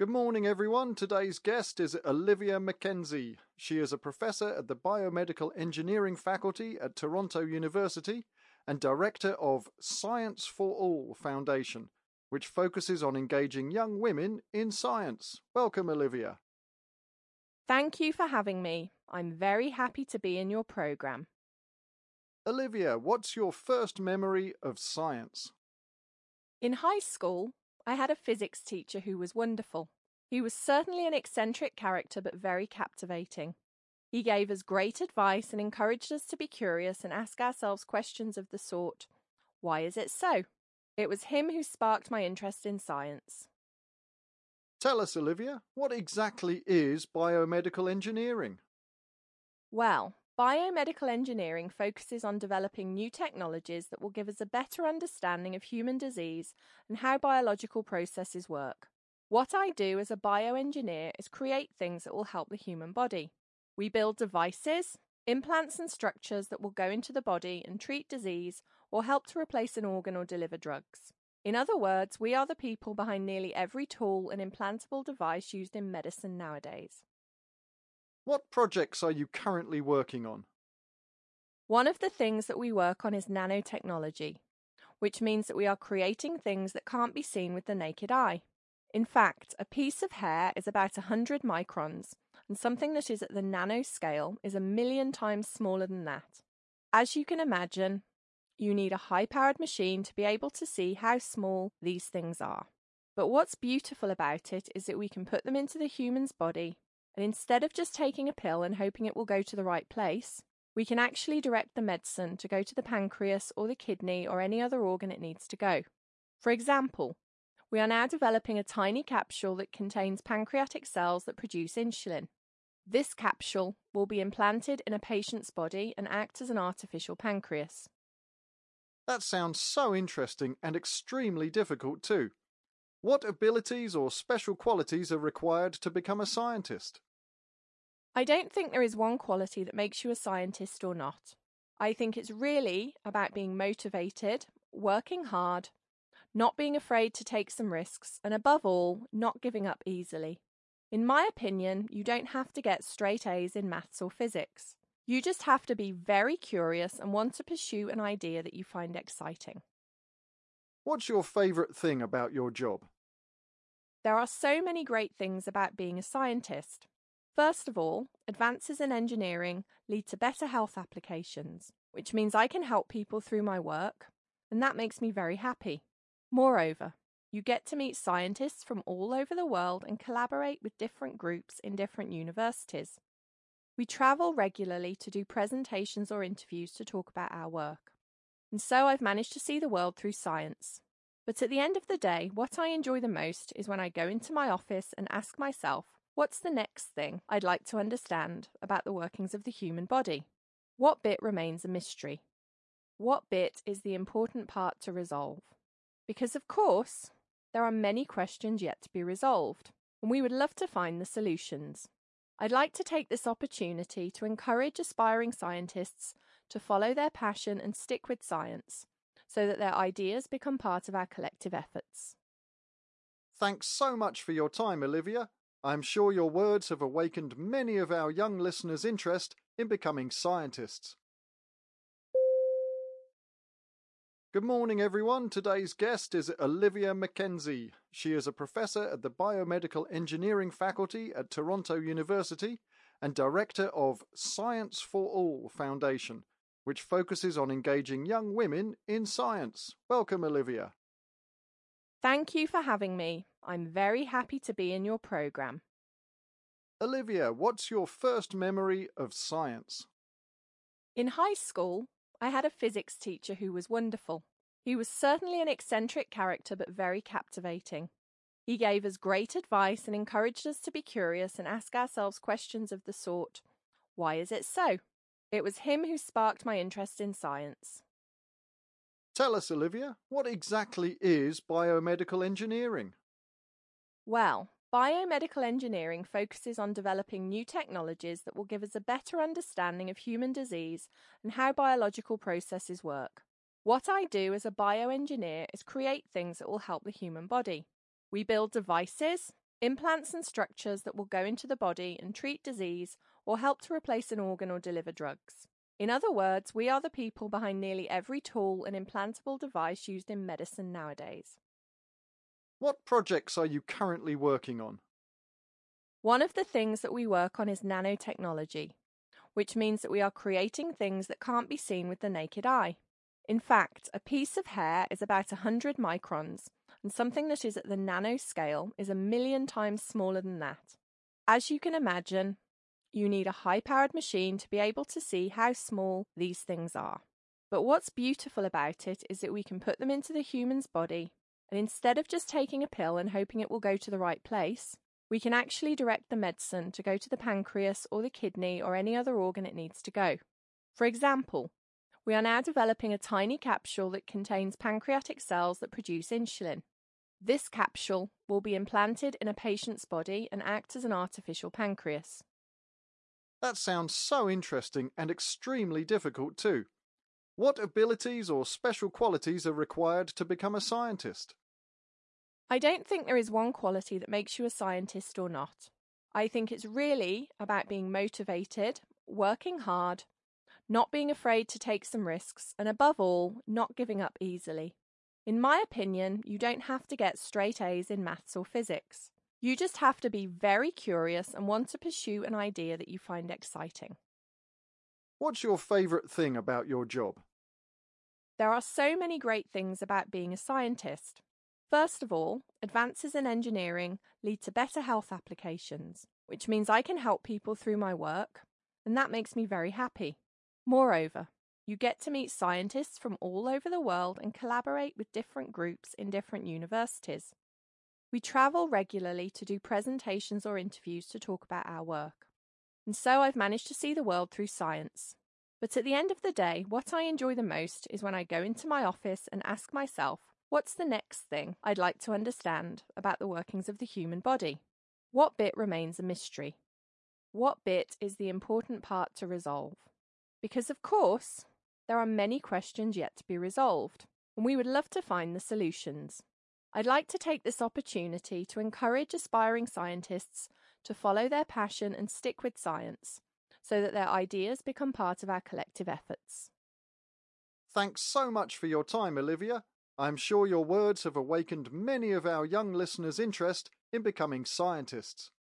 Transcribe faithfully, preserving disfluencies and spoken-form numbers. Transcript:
Good morning, everyone. Today's guest is Olivia Mackenzie. She is a professor at the Biomedical Engineering Faculty at Toronto University and director of Science for All Foundation, which focuses on engaging young women in science. Welcome, Olivia. Thank you for having me. I'm very happy to be in your program. Olivia, what's your first memory of science? In high school, I had a physics teacher who was wonderful. He was certainly an eccentric character, but very captivating. He gave us great advice and encouraged us to be curious and ask ourselves questions of the sort, why is it so? It was him who sparked my interest in science. Tell us, Olivia, what exactly is biomedical engineering? Well, biomedical engineering focuses on developing new technologies that will give us a better understanding of human disease and how biological processes work. What I do as a bioengineer is create things that will help the human body. We build devices, implants and structures that will go into the body and treat disease or help to replace an organ or deliver drugs. In other words, we are the people behind nearly every tool and implantable device used in medicine nowadays. What projects are you currently working on? One of the things that we work on is nanotechnology, which means that we are creating things that can't be seen with the naked eye. In fact, a piece of hair is about one hundred microns, and something that is at the nanoscale is a million times smaller than that. As you can imagine, you need a high-powered machine to be able to see how small these things are. But what's beautiful about it is that we can put them into the human's body, and instead of just taking a pill and hoping it will go to the right place, we can actually direct the medicine to go to the pancreas or the kidney or any other organ it needs to go. For example, we are now developing a tiny capsule that contains pancreatic cells that produce insulin. This capsule will be implanted in a patient's body and act as an artificial pancreas. That sounds so interesting and extremely difficult too. What abilities or special qualities are required to become a scientist? I don't think there is one quality that makes you a scientist or not. I think it's really about being motivated, working hard, not being afraid to take some risks, and above all, not giving up easily. In my opinion, you don't have to get straight A's in maths or physics. You just have to be very curious and want to pursue an idea that you find exciting. What's your favourite thing about your job? There are so many great things about being a scientist. First of all, advances in engineering lead to better health applications, which means I can help people through my work, and that makes me very happy. Moreover, you get to meet scientists from all over the world and collaborate with different groups in different universities. We travel regularly to do presentations or interviews to talk about our work. And so I've managed to see the world through science. But at the end of the day, what I enjoy the most is when I go into my office and ask myself, what's the next thing I'd like to understand about the workings of the human body? What bit remains a mystery? What bit is the important part to resolve? Because, of course, there are many questions yet to be resolved, and we would love to find the solutions. I'd like to take this opportunity to encourage aspiring scientists to follow their passion and stick with science, so that their ideas become part of our collective efforts. Thanks so much for your time, Olivia. I'm sure your words have awakened many of our young listeners' interest in becoming scientists. Good morning, everyone. Today's guest is Olivia Mackenzie. She is a professor at the Biomedical Engineering Faculty at Toronto University and director of Science for All Foundation, which focuses on engaging young women in science. Welcome, Olivia. Thank you for having me. I'm very happy to be in your program. Olivia, what's your first memory of science? In high school, I had a physics teacher who was wonderful. He was certainly an eccentric character, but very captivating. He gave us great advice and encouraged us to be curious and ask ourselves questions of the sort, why is it so? It was him who sparked my interest in science. Tell us, Olivia, what exactly is biomedical engineering? Well, biomedical engineering focuses on developing new technologies that will give us a better understanding of human disease and how biological processes work. What I do as a bioengineer is create things that will help the human body. We build devices, implants and structures that will go into the body and treat disease or help to replace an organ or deliver drugs. In other words, we are the people behind nearly every tool and implantable device used in medicine nowadays. What projects are you currently working on? One of the things that we work on is nanotechnology, which means that we are creating things that can't be seen with the naked eye. In fact, a piece of hair is about one hundred microns, and something that is at the nanoscale is a million times smaller than that. As you can imagine, you need a high-powered machine to be able to see how small these things are. But what's beautiful about it is that we can put them into the human's body, and instead of just taking a pill and hoping it will go to the right place, we can actually direct the medicine to go to the pancreas or the kidney or any other organ it needs to go. For example, we are now developing a tiny capsule that contains pancreatic cells that produce insulin. This capsule will be implanted in a patient's body and act as an artificial pancreas. That sounds so interesting and extremely difficult too. What abilities or special qualities are required to become a scientist? I don't think there is one quality that makes you a scientist or not. I think it's really about being motivated, working hard, not being afraid to take some risks, and above all, not giving up easily. In my opinion, you don't have to get straight A's in maths or physics. You just have to be very curious and want to pursue an idea that you find exciting. What's your favourite thing about your job? There are so many great things about being a scientist. First of all, advances in engineering lead to better health applications, which means I can help people through my work, and that makes me very happy. Moreover, you get to meet scientists from all over the world and collaborate with different groups in different universities. We travel regularly to do presentations or interviews to talk about our work. And so I've managed to see the world through science. But at the end of the day, what I enjoy the most is when I go into my office and ask myself, what's the next thing I'd like to understand about the workings of the human body? What bit remains a mystery? What bit is the important part to resolve? Because, of course, there are many questions yet to be resolved, and we would love to find the solutions. I'd like to take this opportunity to encourage aspiring scientists to follow their passion and stick with science, so that their ideas become part of our collective efforts. Thanks so much for your time, Olivia. I'm sure your words have awakened many of our young listeners' interest in becoming scientists.